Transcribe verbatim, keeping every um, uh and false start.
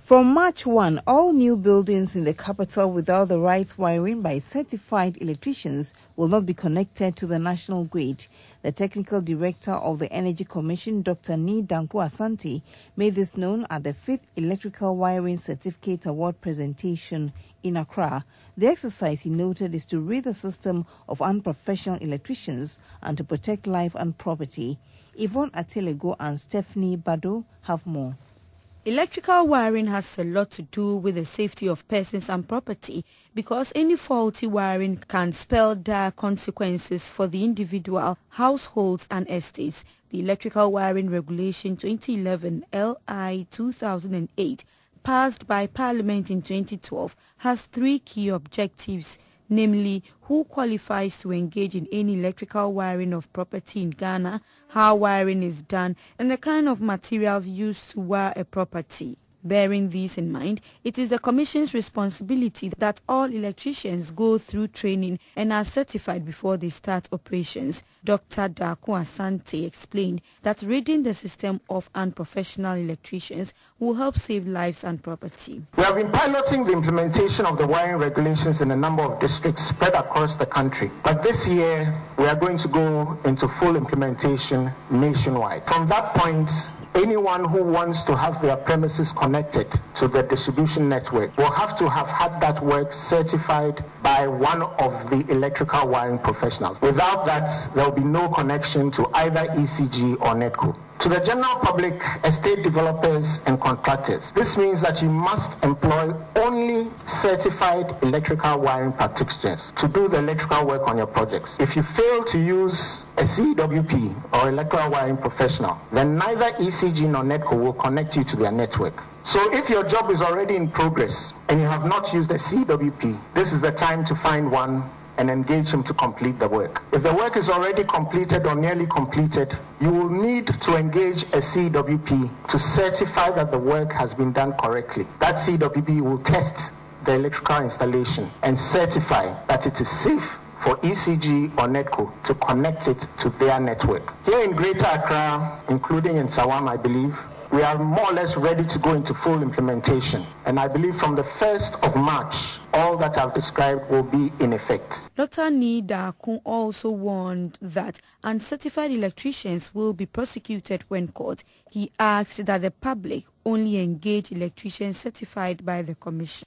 From March first, all new buildings in the capital without the right wiring by certified electricians will not be connected to the national grid. The technical director of the Energy Commission, Doctor Nii Danko Asante, made this known at the fifth Electrical Wiring Certificate Award presentation in Accra. The exercise, he noted, is to rid the system of unprofessional electricians and to protect life and property. Yvonne Atelego and Stephanie Bado have more. Electrical wiring has a lot to do with the safety of persons and property because any faulty wiring can spell dire consequences for the individual, households and estates. The Electrical Wiring Regulation twenty eleven L I two thousand eight, passed by Parliament in twenty twelve, has three key objectives, namely who qualifies to engage in any electrical wiring of property in Ghana, how wiring is done, and the kind of materials used to wire a property. Bearing these in mind, it is the Commission's responsibility that all electricians go through training and are certified before they start operations. Doctor Danko Asante explained that ridding the system of unprofessional electricians will help save lives and property. We have been piloting the implementation of the wiring regulations in a number of districts spread across the country. But this year, we are going to go into full implementation nationwide. From that point, anyone who wants to have their premises connected to the distribution network will have to have had that work certified by one of the electrical wiring professionals. Without that, there will be no connection to either E C G or NEDCO. To the general public, estate developers and contractors, this means that you must employ only certified electrical wiring practitioners to do the electrical work on your projects. If you fail to use a C W P or electrical wiring professional, then neither E C G nor NEDCO will connect you to their network. So if your job is already in progress and you have not used a C W P, this is the time to find one and engage him to complete the work. If the work is already completed or nearly completed, you will need to engage a C W P to certify that the work has been done correctly. That C W P will test the electrical installation and certify that it is safe for E C G or NEDCO to connect it to their network. Here in Greater Accra, including in Sawam, I believe, we are more or less ready to go into full implementation. And I believe from the first of March, all that I've described will be in effect. Doctor Nii Danko also warned that uncertified electricians will be prosecuted when caught. He asked that the public only engage electricians certified by the Commission.